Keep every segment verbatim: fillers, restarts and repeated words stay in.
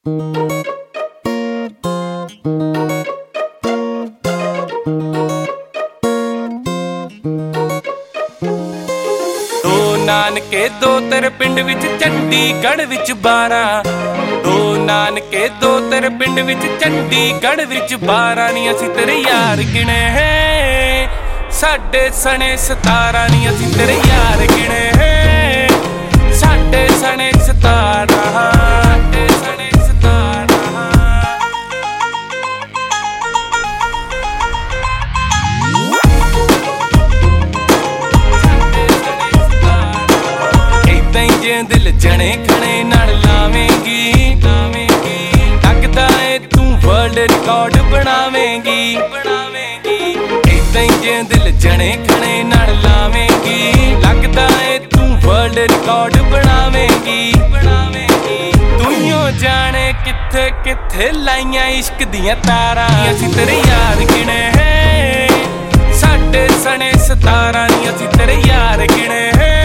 ਨਾਨਕੇ ਦੋ ਤੇਰੇ ਪਿੰਡ ਵਿੱਚ ਚੰਡੀਗੜ੍ਹ ਵਿੱਚ ਬਾਰਾਂ ਦੋ ਨਾਨਕੇ ਦੋ ਤੇਰੇ ਪਿੰਡ ਵਿੱਚ ਚੰਡੀਗੜ੍ਹ ਵਿੱਚ ਬਾਰਾਂ ਨੀ ਅਸੀਂ ਤੇਰੇ ਯਾਰ ਗਿਣੇ ਸਾਡੇ ਸਣੇ ਸਤਾਰਾਂ ਨੀ ਅਸੀਂ ਤੇਰੇ ਯਾਰ ਗਿਣੇ ਸਾਡੇ ਸਣੇ ਸਤਾਰਾਂ ਸਾਡੇ ਸਣੇ ਸਤਾਰਾਂ ਜੇ ਦਿਲ ਜਣੇ ਖਣੇ ਨਾਲ ਲਾਵੇਂਗੀ ਲਾਵੇਂਗੀ ਲੱਗਦਾ ਏ ਤੂੰ ਵਰਲਡ ਰਿਕਾਰਡ ਬਣਾਵੇਂਗੀ ਬਣਾਵੇਂਗੀ ਏਦਾਂ ਜੇ ਦਿਲ ਜਣੇ ਖਣੇ ਨਾਲ ਲਾਵੇਂਗੀ ਲੱਗਦਾ ਏ ਤੂੰ ਵਰਲਡ ਰਿਕਾਰਡ ਬਣਾਵੇਂਗੀ ਬਣਾਵੇਂਗੀ ਤੂੰ ਜਾਣੇ ਕਿੱਥੇ ਕਿੱਥੇ ਲਾਈਆਂ ਇਸ਼ਕ ਦੀਆਂ ਤਾਰਾਂ ਅਸੀਂ ਤੇਰੇ ਯਾਰ ਗਿਣੇ ਸਾਡੇ ਸਣੇ ਸਤਾਰਾਂ ਨੀ ਅਸੀਂ ਤੇਰੇ ਯਾਰ ਗਿਣੇ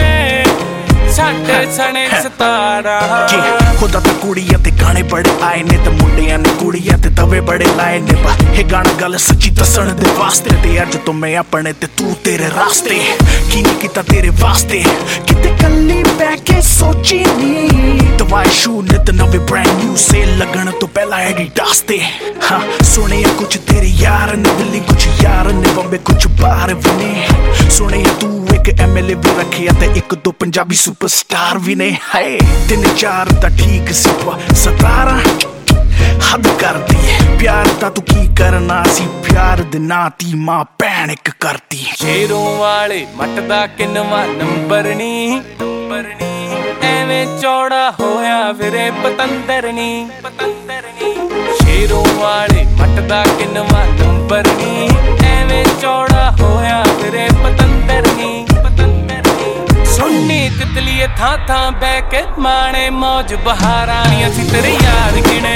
ਸਾਡੇ ਸਣੇ ਸਤਾਰਾਂ ਖੁਦਾ ਤਾਂ ਕੁੜੀਆਂ ਤੇ ਗਾਣੇ ਬੜੇ ਆਏ ਨੇ ਤੇ ਮੁੰਡਿਆਂ ਨੇ ਕੁੜੀਆਂ ਤੇ ਤਵੇ ਬੜੇ ਲਾਏ ਨੇ ਬਾ ਇਹ ਗਾਣਾ ਗੱਲ ਸੱਚੀ ਦੱਸਣ ਦੇ ਵਾਸਤੇ ਤੇ ਅੱਜ ਤੋਂ ਮੈਂ ਆਪਣੇ ਤੇ ਤੂੰ ਤੇਰੇ ਰਾਸਤੇ ਕੀ ਨਹੀਂ ਕੀਤਾ ਤੇਰੇ ਵਾਸਤੇ ਕਿਤੇ ਕੱਲੀ ਬਹਿ ਕੇ ਸੋਚੀ ਨੀ ਦਵਾਈ ਸ਼ੂ ਨਿਤ ਨਵੇਂ ਬ੍ਰੈਂਡ ਨਿਊ ਸੇਲ ਲੱਗਣ ਤੋਂ ਪਹਿਲਾਂ ਐਡੀਡਾਸ ਤੇ ਹਾਂ ਸੁਣਿਆ ਕੁਛ ਤੇਰੇ ਯਾਰ ਨੇ ਦਿੱਲੀ ਕੁਛ ਯਾਰ ਨੇ ਬੰਬੇ ਕੁਛ ਬਾਹਰ ਵੀ ਨੇ ਸੁਣਿਆ ਤੂੰ ਇੱਕ ਐਮ ਐਲ ਏ ਵੀ ਰੱਖਿਆ ਤੇ ਇੱਕ ਦੋ ਪੰਜਾਬੀ ਸੁਪਰਸਟਾਰ ਵੀ ਨੇ ਹਾਏ ਤਿੰਨ ਚਾਰ ਤਾਂ ਠੀਕ ਸੀ ਸਤਾਰਾਂ ਹੱਦ ਕਰਦੀ ਪਿਆਰ ਤਾਂ ਤੂੰ ਕੀ ਕਰਨਾ ਸੀ ਪਿਆਰ ਦੇ ਨਾਂ ਤੀ ਮਾਂ ਭੈਣ ਇੱਕ ਕਰਦੀ ਸ਼ੇਰੋਂ ਵਾਲੇ ਮੱਟ ਦਾ ਕਿੰਨਵਾਂ ਨੰਬਰ ਨੀ ਨੰਬਰ ਨੀ ਐਵੇਂ ਚੌੜਾ ਹੋਇਆ ਫਿਰੇ ਪਤੰਦਰ ਨੀ ਪਤੰਦਰ ਨੀ ਸ਼ੇਰੋਂ ਵਾਲੇ ਮੱਟ ਦਾ ਕਿੰਨਵਾਂ ਨੰਬਰ ਨੀ ਐਵੇਂ ਚੌੜਾ ਹੋਇਆ ਫਿਰੇ ਪਤੰਦਰ ਨੀ ਪਤੰਦਰ ਨੀ ਸੁਣਨੀ ਤਿਤਲੀਏ ਥਾਂ ਥਾਂ ਬਹਿ ਕੇ ਮਾਣੇ ਮੌਜ ਬਹਾਰਾਂ ਨੀ ਅਸੀਂ ਤੇਰੇ ਯਾਰ ਗਿਣੇ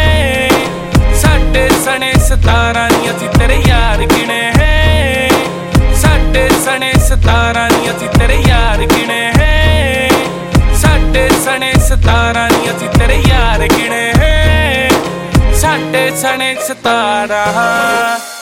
ਸਾਡੇ ਸਣੇ ਸਤਾਰਾਂ ਨੀ ਅਸੀਂ ਤੇਰੇ ਯਾਰ ਗਿਣੇ ਸਾਡੇ ਸਣੇ ਸਤਾਰਾਂ ਨੀ ਅਸੀਂ ਤੇਰੇ ਯਾਰ ਗਿਣੇ ਸਾਡੇ ਸਣੇ ਸਤਾਰਾਂ ਨੀ ਅਸੀਂ ਤੇਰੇ ਯਾਰ ਗਿਣੇ ਸਾਡੇ ਸਣੇ ਸਤਾਰਾਂ